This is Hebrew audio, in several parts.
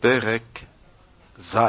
פרק ז'.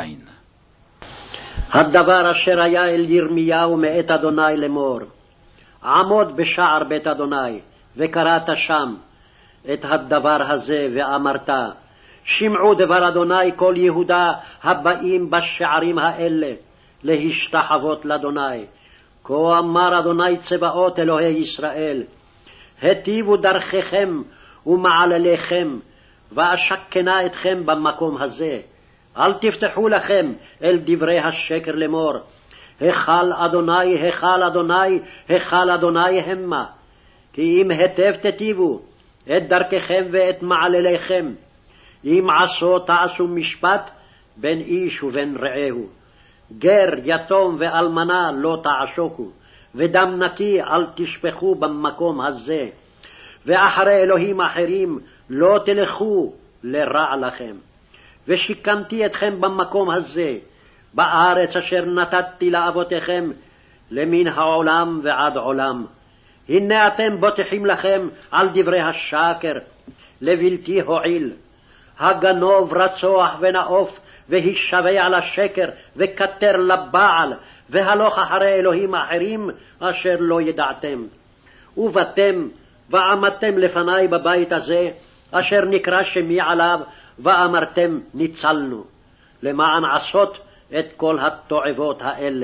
הדבר אשר היה אל ירמיהו מאת אדוני לאמור, עמוד בשער בית אדוני, וקראת שם את הדבר הזה, ואמרת, שמעו דבר אדוני כל יהודה הבאים בשערים האלה, להשתחוות לאדוני. כה אמר אדוני צבאות אלוהי ישראל, היטיבו דרככם ומעלליכם, ואשכנה אתכם במקום הזה. אל תפתחו לכם אל דברי השקר לאמור, היכל אדוני, היכל אדוני, היכל אדוני המה. כי אם היטב תטיבו את דרככם ואת מעלליכם, אם עשו תעשו משפט בין איש ובין רעהו. גר, יתום ואלמנה לא תעשוקו, ודם נקי אל תשפכו במקום הזה. ואחרי אלוהים אחרים לא תלכו לרע לכם. ושיקמתי אתכם במקום הזה, בארץ אשר נתתי לאבותיכם, למן העולם ועד עולם. הנה אתם בוטחים לכם על דברי השקר, לבלתי הועיל. הגנוב רצוח ונאוף, והישבע לשקר, וכתר לבעל, והלוך אחרי אלוהים אחרים אשר לא ידעתם. ובאתם ועמדתם לפני בבית הזה, אשר נקרא שמי עליו, ואמרתם ניצלנו, למען עשות את כל התועבות האלה.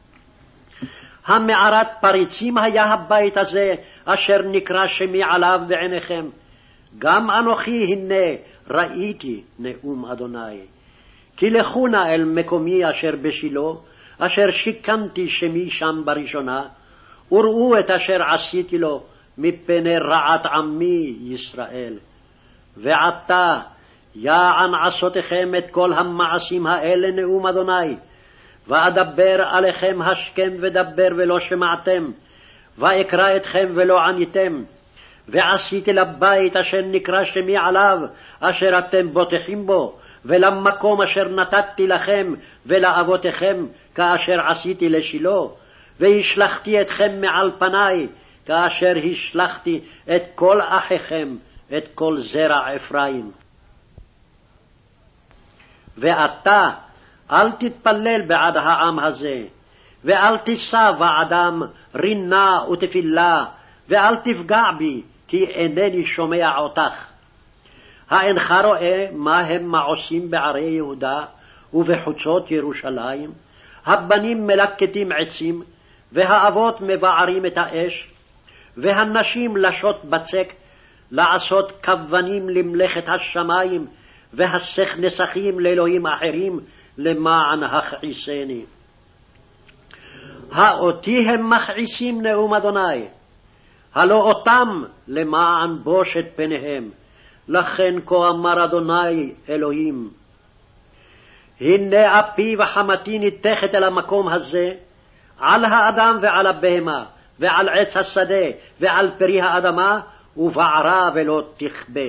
המערת פריצים היה הבית הזה, אשר נקרא שמי עליו בעיניכם. גם אנוכי הנה ראיתי נאום אדוני. כי לכו נא אל מקומי אשר בשילה, אשר שיקמתי שמי שם בראשונה, וראו את אשר עשיתי לו מפני רעת עמי ישראל. ועתה יען עשותיכם את כל המעשים האלה נאום אדוני, ואדבר עליכם השכם ודבר ולא שמעתם, ואקרא אתכם ולא עניתם, ועשיתי לבית אשר נקרא שמי עליו, אשר אתם בוטחים בו, ולמקום אשר נתתי לכם ולאבותיכם, כאשר עשיתי לשילה, והשלחתי אתכם מעל פניי, כאשר השלחתי את כל אחיכם, את כל זרע אפרים. ואתה אל תתפלל בעד העם הזה, ואל תישא בעדם רינה ותפילה, ואל תפגע בי, כי אינני שומע אותך. האינך רואה מה הם מעושים בערי יהודה ובחוצות ירושלים? הבנים מלקטים עצים, והאבות מבערים את האש, והנשים לשות בצק, לעשות כוונים למלאכת השמיים, והסך נסכים לאלוהים אחרים, למען הכעיסני. האותי הם מכעיסים נאום אדוני, הלא אותם למען בושת פניהם. לכן כה אמר אדוני אלוהים, הנה אפי וחמתי ניתכת אל המקום הזה, על האדם ועל הבהמה, ועל עץ השדה, ועל פרי האדמה, ובערה ולא תכבה.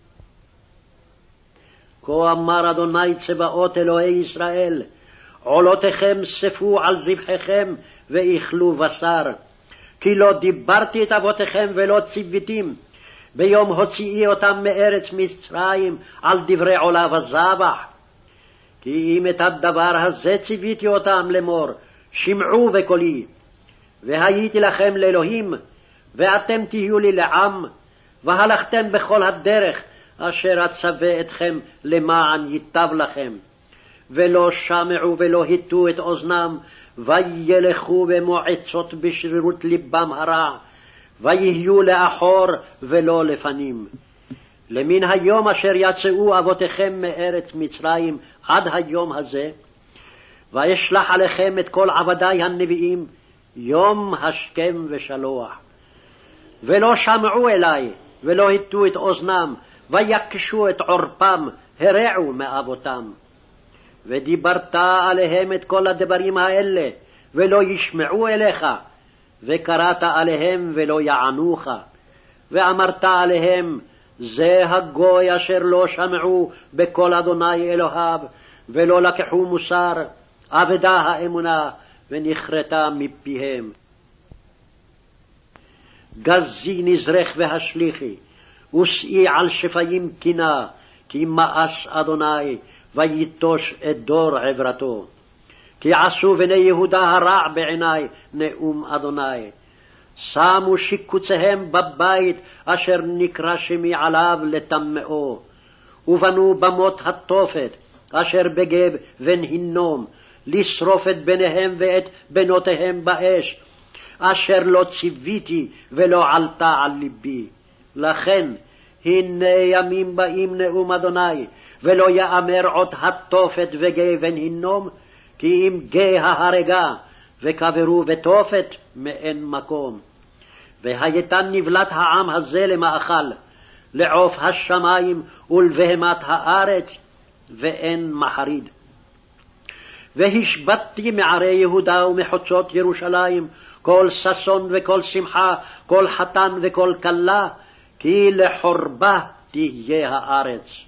כה אמר אדוני צבאות אלוהי ישראל, עולותיכם ספו על זבחיכם, ואכלו בשר. כי לא דיברתי את אבותיכם ולא ציוויתים, ביום הוציאי אותם מארץ מצרים, על דברי עולה וזבח. כי אם את הדבר הזה ציוויתי אותם לאמור, שמעו בקולי, והייתי לכם לאלוהים, ואתם תהיו לי לעם, והלכתם בכל הדרך אשר אצווה אתכם למען ייטב לכם. ולא שמעו ולא היטו את אוזנם, וילכו במועצות בשרירות ליבם הרע, ויהיו לאחור ולא לפנים. למן היום אשר יצאו אבותיכם מארץ מצרים עד היום הזה, וישלח עליכם את כל עבדי הנביאים, יום השכם ושלוח. ולא שמעו אלי, ולא היטו את אוזנם, ויקשו את עורפם, הרעו מאבותם. ודיברת עליהם את כל הדברים האלה, ולא ישמעו אליך, וקראת עליהם ולא יענוך. ואמרת עליהם, זה הגוי אשר לא שמעו בקול אדוני אלוהיו, ולא לקחו מוסר, אבדה האמונה, ונכרתה מפיהם. גזי נזרך והשליחי, ושאי על שפיים קינה, כי מאס אדוני, ויטוש את דור עברתו. כי עשו בני יהודה הרע בעיני, נאום אדוני. שמו שיקוציהם בבית אשר נקרא שמי עליו לטמאו, ובנו במות התופת אשר בגב בן הינום, לשרוף את בניהם ואת בנותיהם באש, אשר לא ציוויתי ולא עלתה על ליבי. לכן הנה ימים באים, נאום אדוני, ולא יאמר עוד התופת וגיא בן הינום, כי אם גיא ההרגה וקברו בתופת מאין מקום. והייתה נבלת העם הזה למאכל, לעוף השמיים ולבהמת הארץ, ואין מחריד. והשבתתי מערי יהודה ומחוצות ירושלים כל ששון וכל שמחה, כל חתן וכל כלה, כי לחורבה תהיה הארץ.